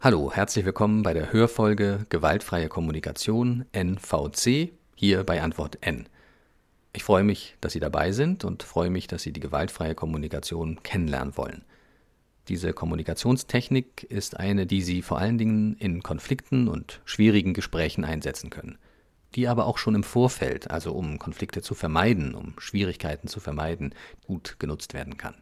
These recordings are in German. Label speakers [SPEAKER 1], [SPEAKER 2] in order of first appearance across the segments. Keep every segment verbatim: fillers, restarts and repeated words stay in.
[SPEAKER 1] Hallo, herzlich willkommen bei der Hörfolge Gewaltfreie Kommunikation N V C, hier bei Antwort N. Ich freue mich, dass Sie dabei sind und freue mich, dass Sie die gewaltfreie Kommunikation kennenlernen wollen. Diese Kommunikationstechnik ist eine, die Sie vor allen Dingen in Konflikten und schwierigen Gesprächen einsetzen können, die aber auch schon im Vorfeld, also um Konflikte zu vermeiden, um Schwierigkeiten zu vermeiden, gut genutzt werden kann.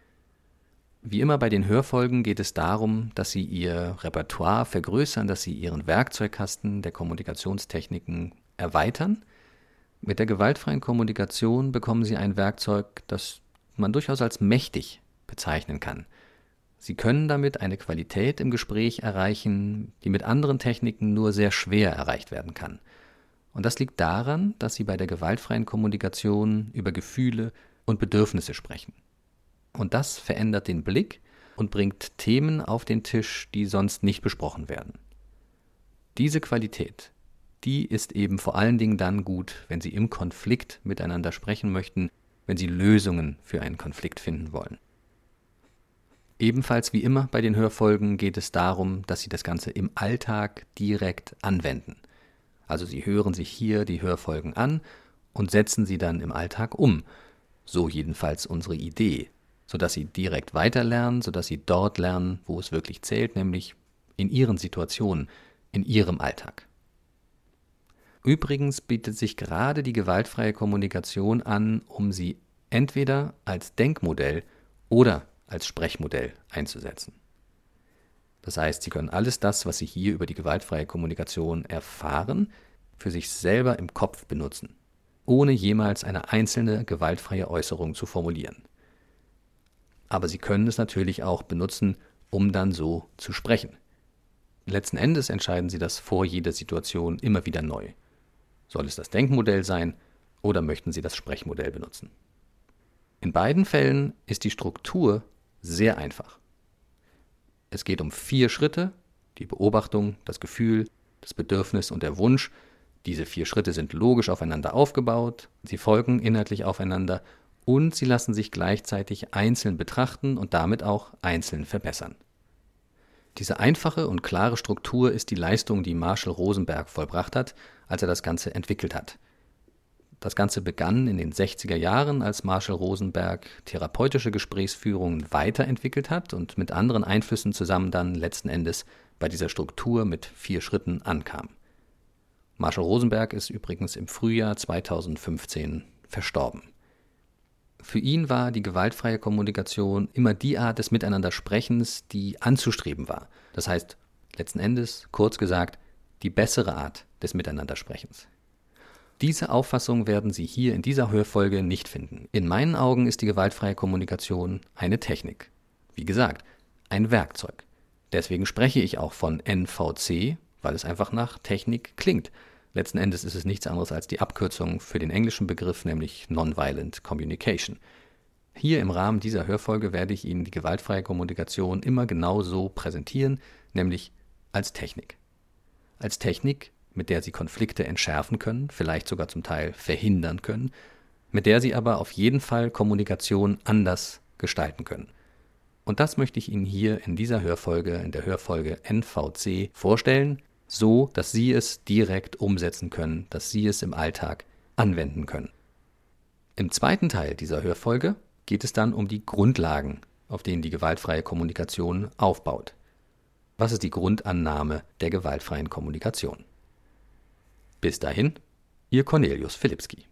[SPEAKER 1] Wie immer bei den Hörfolgen geht es darum, dass Sie Ihr Repertoire vergrößern, dass Sie Ihren Werkzeugkasten der Kommunikationstechniken erweitern. Mit der gewaltfreien Kommunikation bekommen Sie ein Werkzeug, das man durchaus als mächtig bezeichnen kann. Sie können damit eine Qualität im Gespräch erreichen, die mit anderen Techniken nur sehr schwer erreicht werden kann. Und das liegt daran, dass Sie bei der gewaltfreien Kommunikation über Gefühle und Bedürfnisse sprechen. Und das verändert den Blick und bringt Themen auf den Tisch, die sonst nicht besprochen werden. Diese Qualität, die ist eben vor allen Dingen dann gut, wenn Sie im Konflikt miteinander sprechen möchten, wenn Sie Lösungen für einen Konflikt finden wollen. Ebenfalls wie immer bei den Hörfolgen geht es darum, dass Sie das Ganze im Alltag direkt anwenden. Also Sie hören sich hier die Hörfolgen an und setzen sie dann im Alltag um. So jedenfalls unsere Idee, sodass Sie direkt weiterlernen, sodass Sie dort lernen, wo es wirklich zählt, nämlich in Ihren Situationen, in Ihrem Alltag. Übrigens bietet sich gerade die gewaltfreie Kommunikation an, um sie entweder als Denkmodell oder als Sprechmodell einzusetzen. Das heißt, Sie können alles das, was Sie hier über die gewaltfreie Kommunikation erfahren, für sich selber im Kopf benutzen, ohne jemals eine einzelne gewaltfreie Äußerung zu formulieren. Aber Sie können es natürlich auch benutzen, um dann so zu sprechen. Letzten Endes entscheiden Sie das vor jeder Situation immer wieder neu. Soll es das Denkmodell sein oder möchten Sie das Sprechmodell benutzen? In beiden Fällen ist die Struktur sehr einfach. Es geht um vier Schritte: die Beobachtung, das Gefühl, das Bedürfnis und der Wunsch. Diese vier Schritte sind logisch aufeinander aufgebaut, sie folgen inhaltlich aufeinander und sie lassen sich gleichzeitig einzeln betrachten und damit auch einzeln verbessern. Diese einfache und klare Struktur ist die Leistung, die Marshall Rosenberg vollbracht hat, als er das Ganze entwickelt hat. Das Ganze begann in den sechziger Jahren, als Marshall Rosenberg therapeutische Gesprächsführungen weiterentwickelt hat und mit anderen Einflüssen zusammen dann letzten Endes bei dieser Struktur mit vier Schritten ankam. Marshall Rosenberg ist übrigens im Frühjahr zweitausendfünfzehn verstorben. Für ihn war die gewaltfreie Kommunikation immer die Art des Miteinandersprechens, die anzustreben war. Das heißt, letzten Endes, kurz gesagt, die bessere Art des Miteinandersprechens. Diese Auffassung werden Sie hier in dieser Hörfolge nicht finden. In meinen Augen ist die gewaltfreie Kommunikation eine Technik. Wie gesagt, ein Werkzeug. Deswegen spreche ich auch von N V C, weil es einfach nach Technik klingt. Letzten Endes ist es nichts anderes als die Abkürzung für den englischen Begriff, nämlich Nonviolent Communication. Hier im Rahmen dieser Hörfolge werde ich Ihnen die gewaltfreie Kommunikation immer genau so präsentieren, nämlich als Technik. Als Technik, mit der Sie Konflikte entschärfen können, vielleicht sogar zum Teil verhindern können, mit der Sie aber auf jeden Fall Kommunikation anders gestalten können. Und das möchte ich Ihnen hier in dieser Hörfolge, in der Hörfolge N V C, vorstellen, so dass Sie es direkt umsetzen können, dass Sie es im Alltag anwenden können. Im zweiten Teil dieser Hörfolge geht es dann um die Grundlagen, auf denen die gewaltfreie Kommunikation aufbaut. Was ist die Grundannahme der gewaltfreien Kommunikation? Bis dahin, Ihr Cornelius Filipski.